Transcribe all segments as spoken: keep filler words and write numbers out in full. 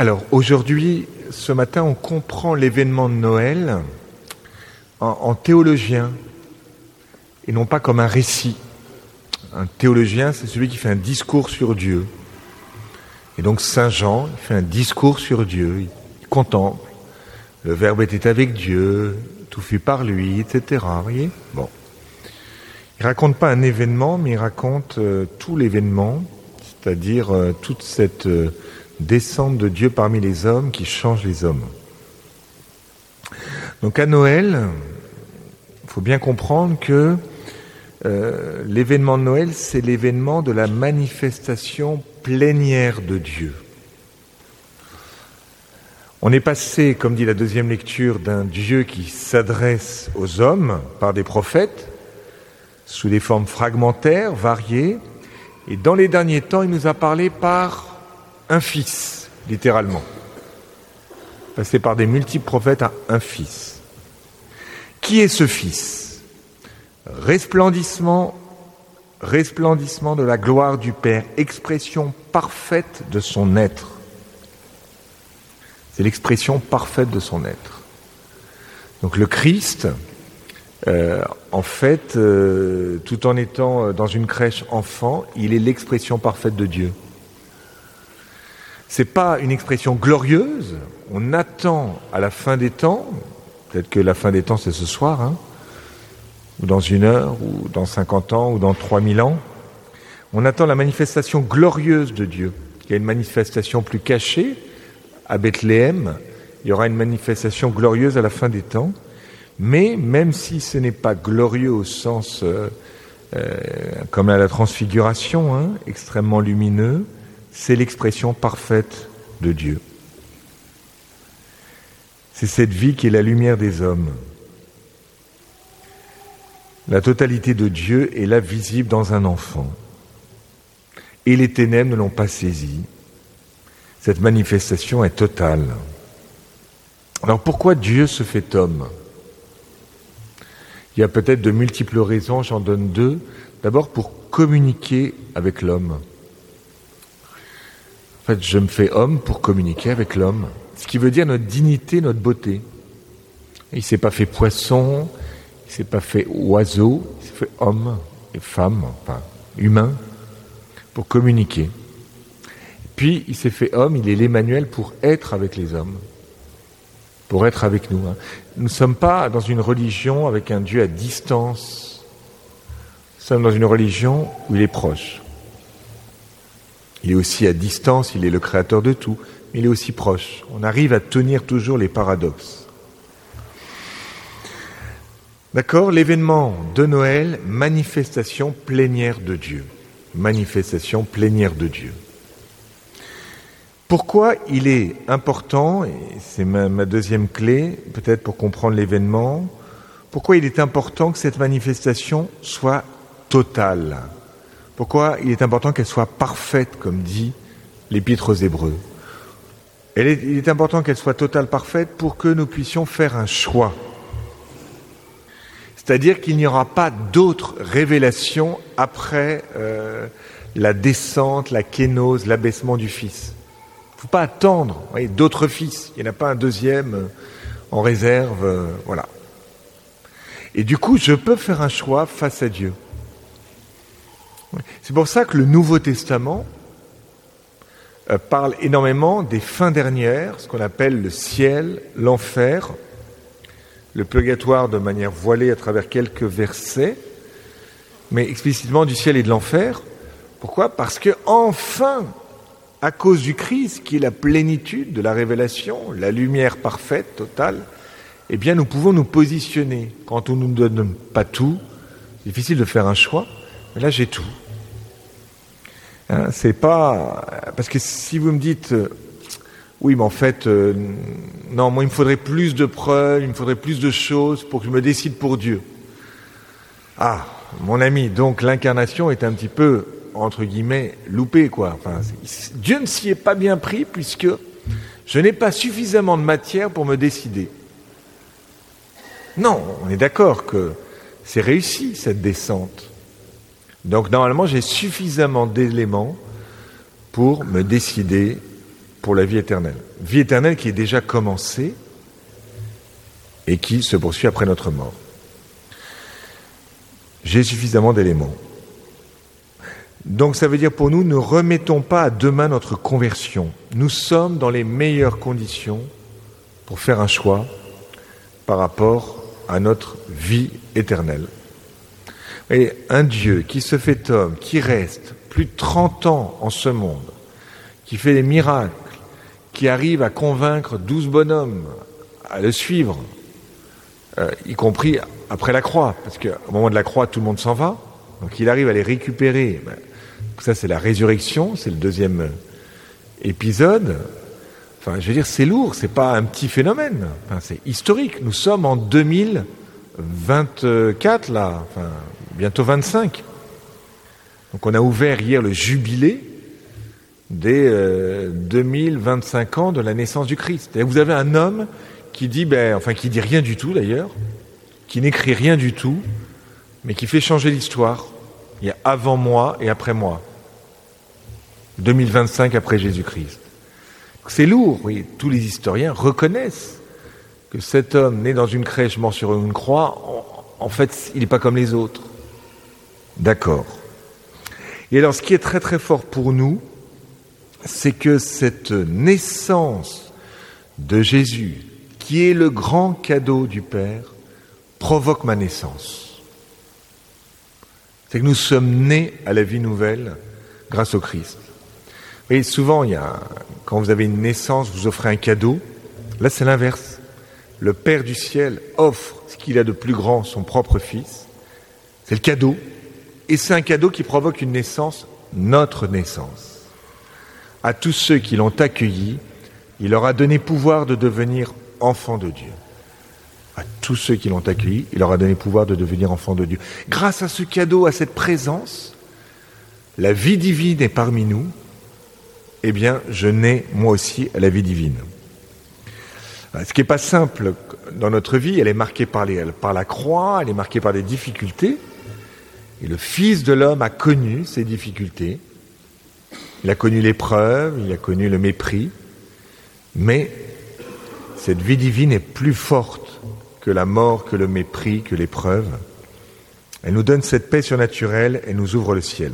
Alors aujourd'hui, ce matin, on comprend l'événement de Noël en, en théologien et non pas comme un récit. Un théologien, c'est celui qui fait un discours sur Dieu. Et donc Saint Jean, il fait un discours sur Dieu, il contemple. Le Verbe était avec Dieu, tout fut par lui, et cetera. Vous voyez ? Bon. Il raconte pas un événement, mais il raconte euh, tout l'événement, c'est-à-dire euh, toute cette euh, descente de Dieu parmi les hommes qui change les hommes. Donc à Noël, il faut bien comprendre que euh, l'événement de Noël, c'est l'événement de la manifestation plénière de Dieu. On est passé, comme dit la deuxième lecture, d'un Dieu qui s'adresse aux hommes par des prophètes, sous des formes fragmentaires, variées, et dans les derniers temps, il nous a parlé par un fils, littéralement. Passé par des multiples prophètes à un fils. Qui est ce fils ? Resplendissement, resplendissement de la gloire du Père, expression parfaite de son être. C'est l'expression parfaite de son être. Donc le Christ, euh, en fait, euh, tout en étant dans une crèche enfant, il est l'expression parfaite de Dieu. C'est pas une expression glorieuse. On attend à la fin des temps, peut-être que la fin des temps c'est ce soir, hein, ou dans une heure, ou dans cinquante ans, ou dans trois mille ans. On attend la manifestation glorieuse de Dieu. Il y a une manifestation plus cachée. À Bethléem, il y aura une manifestation glorieuse à la fin des temps. Mais même si ce n'est pas glorieux au sens euh, euh, comme à la transfiguration, hein, extrêmement lumineux, c'est l'expression parfaite de Dieu. C'est cette vie qui est la lumière des hommes. La totalité de Dieu est là visible dans un enfant. Et les ténèbres ne l'ont pas saisi. Cette manifestation est totale. Alors pourquoi Dieu se fait homme ? Il y a peut-être de multiples raisons, j'en donne deux. D'abord pour communiquer avec l'homme. En fait, je me fais homme pour communiquer avec l'homme. Ce qui veut dire notre dignité, notre beauté. Il ne s'est pas fait poisson, il ne s'est pas fait oiseau, il s'est fait homme et femme, enfin humain, pour communiquer. Puis il s'est fait homme, il est l'Emmanuel pour être avec les hommes, pour être avec nous. Nous ne sommes pas dans une religion avec un Dieu à distance. Nous sommes dans une religion où il est proche. Il est aussi à distance, il est le créateur de tout, mais il est aussi proche. On arrive à tenir toujours les paradoxes. D'accord ? L'événement de Noël, manifestation plénière de Dieu. Manifestation plénière de Dieu. Pourquoi il est important, et c'est ma, ma deuxième clé, peut-être pour comprendre l'événement, pourquoi il est important que cette manifestation soit totale ? Pourquoi il est important qu'elle soit parfaite, comme dit l'Épître aux Hébreux ? Elle est, il est important qu'elle soit totale, parfaite, pour que nous puissions faire un choix. C'est-à-dire qu'il n'y aura pas d'autres révélations après euh, la descente, la kénose, l'abaissement du Fils. Il ne faut pas attendre voyez, d'autres fils. Il n'y en a pas un deuxième euh, en réserve. Euh, voilà. Et du coup, je peux faire un choix face à Dieu. C'est pour ça que le Nouveau Testament euh, parle énormément des fins dernières, ce qu'on appelle le ciel, l'enfer, le purgatoire de manière voilée à travers quelques versets, mais explicitement du ciel et de l'enfer. Pourquoi ? Parce que enfin, à cause du Christ, qui est la plénitude de la révélation, la lumière parfaite, totale, eh bien nous pouvons nous positionner. Quand on ne nous donne pas tout, c'est difficile de faire un choix, mais là j'ai tout. Hein, c'est pas... Parce que si vous me dites, euh, oui mais en fait, euh, non, moi il me faudrait plus de preuves, il me faudrait plus de choses pour que je me décide pour Dieu. Ah, mon ami, donc l'incarnation est un petit peu... entre guillemets, loupé, quoi. Enfin, Dieu ne s'y est pas bien pris puisque je n'ai pas suffisamment de matière pour me décider. Non, on est d'accord que c'est réussi, cette descente. Donc, normalement, j'ai suffisamment d'éléments pour me décider pour la vie éternelle. Vie éternelle qui est déjà commencée et qui se poursuit après notre mort. J'ai suffisamment d'éléments. Donc ça veut dire pour nous, ne remettons pas à demain notre conversion. Nous sommes dans les meilleures conditions pour faire un choix par rapport à notre vie éternelle. Et un Dieu qui se fait homme, qui reste plus de trente ans en ce monde, qui fait des miracles, qui arrive à convaincre douze bonhommes à le suivre, euh, y compris après la croix, parce qu'au moment de la croix, tout le monde s'en va, donc il arrive à les récupérer. Ben, ça, c'est la résurrection, c'est le deuxième épisode. Enfin, je veux dire, c'est lourd, c'est pas un petit phénomène, enfin, c'est historique. Nous sommes en deux mille vingt-quatre, là, enfin, bientôt vingt-cinq. Donc on a ouvert hier le jubilé des euh, deux mille vingt-cinq ans de la naissance du Christ. Et vous avez un homme qui dit, ben, enfin qui dit rien du tout d'ailleurs, qui n'écrit rien du tout, mais qui fait changer l'histoire. Il y a avant moi et après moi. deux mille vingt-cinq après Jésus-Christ. C'est lourd, oui. Tous les historiens reconnaissent que cet homme né dans une crèche, mort sur une croix, en, en fait, il n'est pas comme les autres. D'accord. Et alors, ce qui est très très fort pour nous, c'est que cette naissance de Jésus, qui est le grand cadeau du Père, provoque ma naissance. C'est que nous sommes nés à la vie nouvelle grâce au Christ. Et souvent, il y a, quand vous avez une naissance, vous offrez un cadeau. Là, c'est l'inverse. Le Père du ciel offre ce qu'il a de plus grand, son propre Fils. C'est le cadeau. Et c'est un cadeau qui provoque une naissance, notre naissance. À tous ceux qui l'ont accueilli, il leur a donné pouvoir de devenir enfants de Dieu. À tous ceux qui l'ont accueilli, il leur a donné pouvoir de devenir enfants de Dieu. Grâce à ce cadeau, à cette présence, la vie divine est parmi nous. Eh bien, je nais moi aussi à la vie divine. Ce qui n'est pas simple dans notre vie, elle est marquée par, les, par la croix, elle est marquée par des difficultés. Et le Fils de l'homme a connu ces difficultés. Il a connu l'épreuve, il a connu le mépris. Mais cette vie divine est plus forte que la mort, que le mépris, que l'épreuve. Elle nous donne cette paix surnaturelle et nous ouvre le ciel.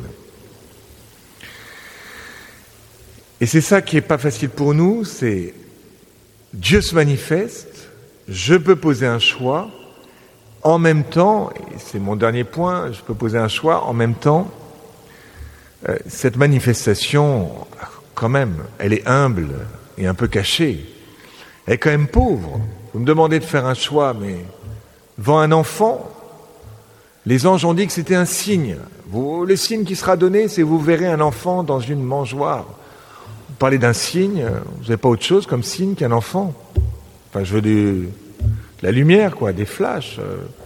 Et c'est ça qui n'est pas facile pour nous, c'est Dieu se manifeste, je peux poser un choix, en même temps, et c'est mon dernier point, je peux poser un choix, en même temps, euh, cette manifestation, quand même, elle est humble et un peu cachée. Elle est quand même pauvre. Vous me demandez de faire un choix, mais devant un enfant, les anges ont dit que c'était un signe. Vous, le signe qui sera donné, c'est vous verrez un enfant dans une mangeoire. Vous parlez d'un signe, vous n'avez pas autre chose comme signe qu'un enfant. Enfin, je veux du, de la lumière, quoi, des flashs.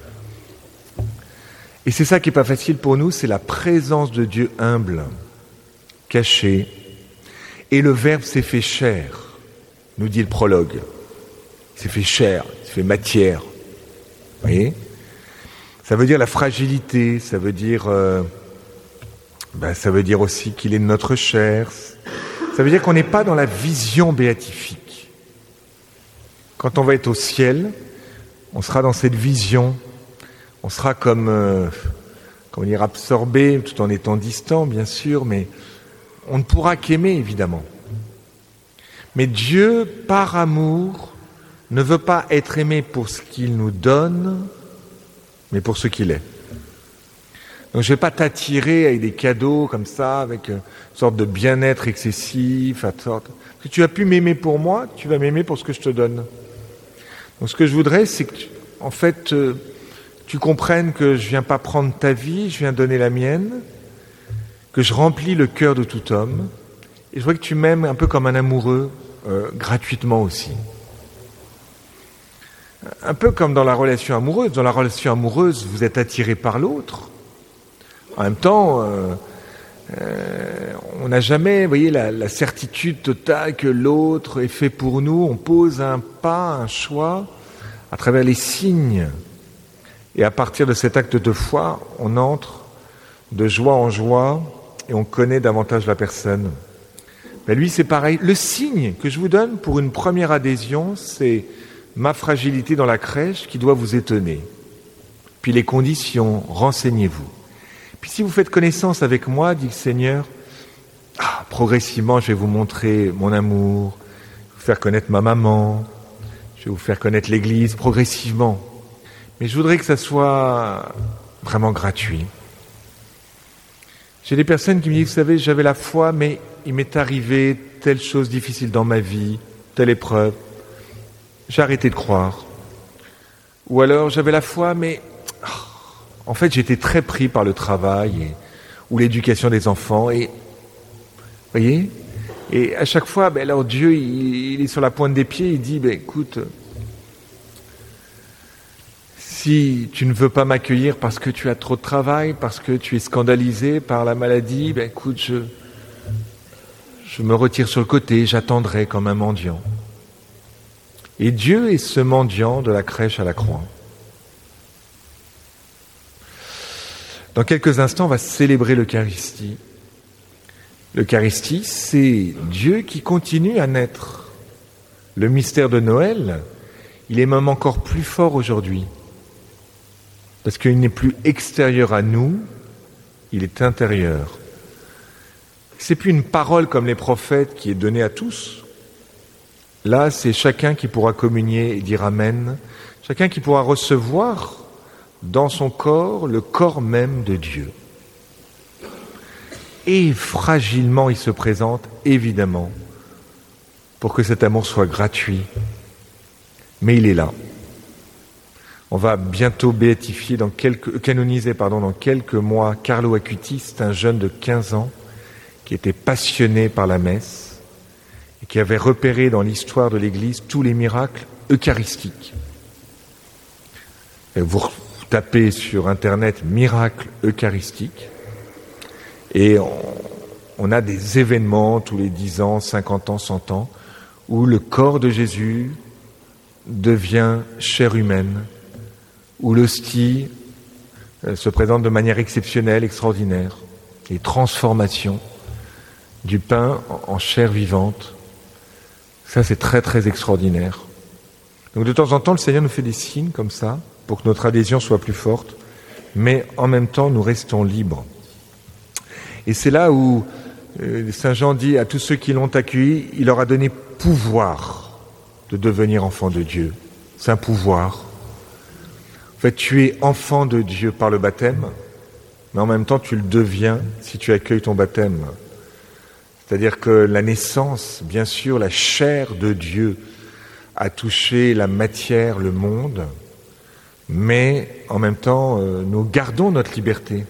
Et c'est ça qui n'est pas facile pour nous, c'est la présence de Dieu humble, cachée. Et le Verbe s'est fait chair, nous dit le prologue. Il s'est fait chair, il s'est fait matière. Vous voyez ? Ça veut dire la fragilité, ça veut dire, euh, ben, ça veut dire aussi qu'il est de notre chair. Ça veut dire qu'on n'est pas dans la vision béatifique. Quand on va être au ciel, on sera dans cette vision. On sera comme, euh, comment dire, absorbé, tout en étant distant, bien sûr, mais on ne pourra qu'aimer, évidemment. Mais Dieu, par amour, ne veut pas être aimé pour ce qu'il nous donne, mais pour ce qu'il est. Donc je ne vais pas t'attirer avec des cadeaux comme ça, avec une sorte de bien-être excessif, à sorte... Parce que tu as pu m'aimer pour moi, tu vas m'aimer pour ce que je te donne. Donc ce que je voudrais, c'est que, tu, en fait, euh, tu comprennes que je ne viens pas prendre ta vie, je viens donner la mienne, que je remplis le cœur de tout homme, et je voudrais que tu m'aimes un peu comme un amoureux, euh, gratuitement aussi. Un peu comme dans la relation amoureuse. Dans la relation amoureuse, vous êtes attiré par l'autre. En même temps, euh, euh, on n'a jamais, vous voyez, la, la certitude totale que l'autre est fait pour nous. On pose un pas, un choix, à travers les signes. Et à partir de cet acte de foi, on entre de joie en joie et on connaît davantage la personne. Ben lui, c'est pareil. Le signe que je vous donne pour une première adhésion, c'est ma fragilité dans la crèche qui doit vous étonner. Puis les conditions, renseignez-vous. Puis si vous faites connaissance avec moi, dit le Seigneur, ah, progressivement, je vais vous montrer mon amour, vous faire connaître ma maman, je vais vous faire connaître l'Église, progressivement. Mais je voudrais que ça soit vraiment gratuit. J'ai des personnes qui me disent, vous savez, j'avais la foi, mais il m'est arrivé telle chose difficile dans ma vie, telle épreuve. J'ai arrêté de croire. Ou alors, j'avais la foi, mais oh, en fait, j'étais très pris par le travail et, ou l'éducation des enfants. Et, vous voyez, et à chaque fois, ben, alors Dieu, il, il est sur la pointe des pieds, il dit, ben, écoute, si tu ne veux pas m'accueillir parce que tu as trop de travail, parce que tu es scandalisé par la maladie, ben, écoute, je... Je me retire sur le côté, j'attendrai comme un mendiant. Et Dieu est ce mendiant de la crèche à la croix. Dans quelques instants, on va célébrer l'Eucharistie. L'Eucharistie, c'est Dieu qui continue à naître. Le mystère de Noël, il est même encore plus fort aujourd'hui. Parce qu'il n'est plus extérieur à nous, il est intérieur. C'est plus une parole comme les prophètes qui est donnée à tous. Là, c'est chacun qui pourra communier et dire Amen. Chacun qui pourra recevoir dans son corps le corps même de Dieu. Et fragilement, il se présente, évidemment, pour que cet amour soit gratuit. Mais il est là. On va bientôt béatifier, dans quelques, canoniser pardon, dans quelques mois, Carlo Acutis, c'est un jeune de quinze ans, qui était passionné par la messe et qui avait repéré dans l'histoire de l'Église tous les miracles eucharistiques. Et vous tapez sur Internet « miracles eucharistiques » et on, on a des événements tous les dix ans, cinquante ans, cent ans où le corps de Jésus devient chair humaine, où l'hostie se présente de manière exceptionnelle, extraordinaire, les transformations du pain en chair vivante. Ça, c'est très, très extraordinaire. Donc, de temps en temps, le Seigneur nous fait des signes comme ça, pour que notre adhésion soit plus forte, mais en même temps, nous restons libres. Et c'est là où euh, Saint Jean dit à tous ceux qui l'ont accueilli, il leur a donné pouvoir de devenir enfants de Dieu. C'est un pouvoir. En fait, tu es enfant de Dieu par le baptême, mais en même temps, tu le deviens si tu accueilles ton baptême. C'est-à-dire que la naissance, bien sûr, la chair de Dieu a touché la matière, le monde, mais en même temps, euh, nous gardons notre liberté.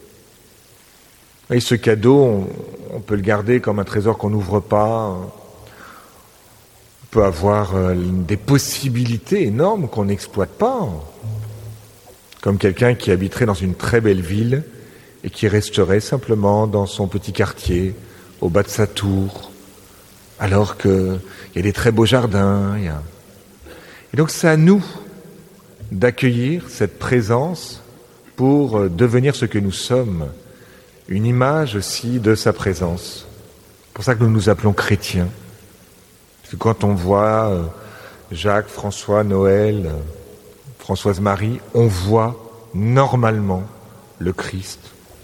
Et ce cadeau, on, on peut le garder comme un trésor qu'on n'ouvre pas. On peut avoir euh, des possibilités énormes qu'on n'exploite pas. Comme quelqu'un qui habiterait dans une très belle ville et qui resterait simplement dans son petit quartier, au bas de sa tour, alors qu'il y a des très beaux jardins. Y a... Et donc c'est à nous d'accueillir cette présence pour devenir ce que nous sommes, une image aussi de sa présence. C'est pour ça que nous nous appelons chrétiens. Parce que quand on voit Jacques, François, Noël, Françoise Marie, on voit normalement le Christ.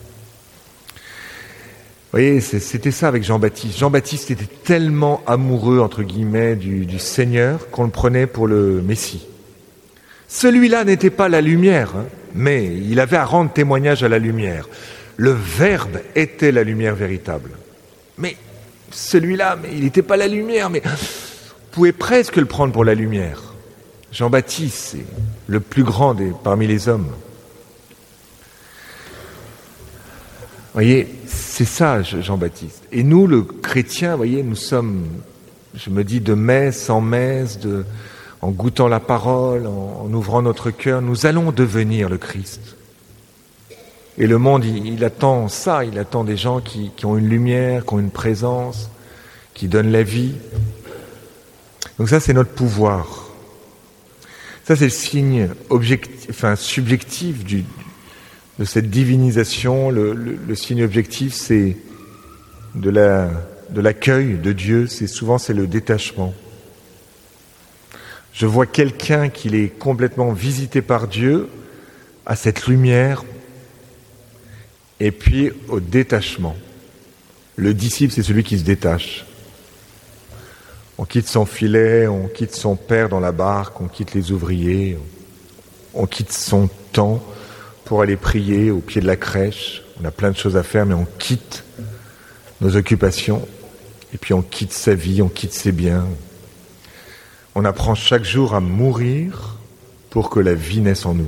Vous voyez, c'était ça avec Jean-Baptiste. Jean-Baptiste était tellement amoureux, entre guillemets, du, du Seigneur qu'on le prenait pour le Messie. Celui-là n'était pas la lumière, hein, mais il avait à rendre témoignage à la lumière. Le Verbe était la lumière véritable. Mais celui-là, mais il n'était pas la lumière, mais vous pouvez presque le prendre pour la lumière. Jean-Baptiste, c'est le plus grand des, parmi les hommes. Vous voyez, c'est ça, Jean-Baptiste. Et nous, le chrétien, vous voyez, nous sommes, je me dis, de messe en messe, de, en goûtant la parole, en, en ouvrant notre cœur, nous allons devenir le Christ. Et le monde, il, il attend ça, il attend des gens qui, qui ont une lumière, qui ont une présence, qui donnent la vie. Donc ça, c'est notre pouvoir. Ça, c'est le signe objectif, enfin, subjectif du, de cette divinisation. Le, le, le signe objectif, c'est de la de l'accueil de Dieu, c'est souvent c'est le détachement. Je vois quelqu'un qui est complètement visité par Dieu, à cette lumière, et puis au détachement. Le disciple, c'est celui qui se détache. On quitte son filet, on quitte son père dans la barque, on quitte les ouvriers, on quitte son temps pour aller prier au pied de la crèche. On a plein de choses à faire, mais on quitte nos occupations, et puis on quitte sa vie, on quitte ses biens. On apprend chaque jour à mourir pour que la vie naisse en nous.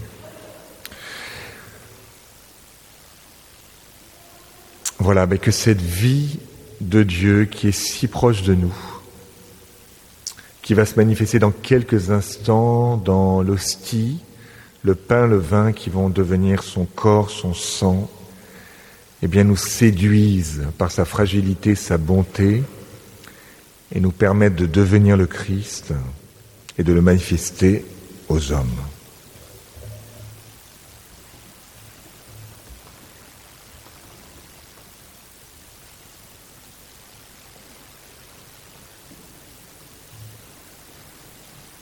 Voilà, mais que cette vie de Dieu qui est si proche de nous, qui va se manifester dans quelques instants dans l'hostie, le pain, le vin qui vont devenir son corps, son sang, eh bien nous séduisent par sa fragilité, sa bonté, et nous permettent de devenir le Christ et de le manifester aux hommes.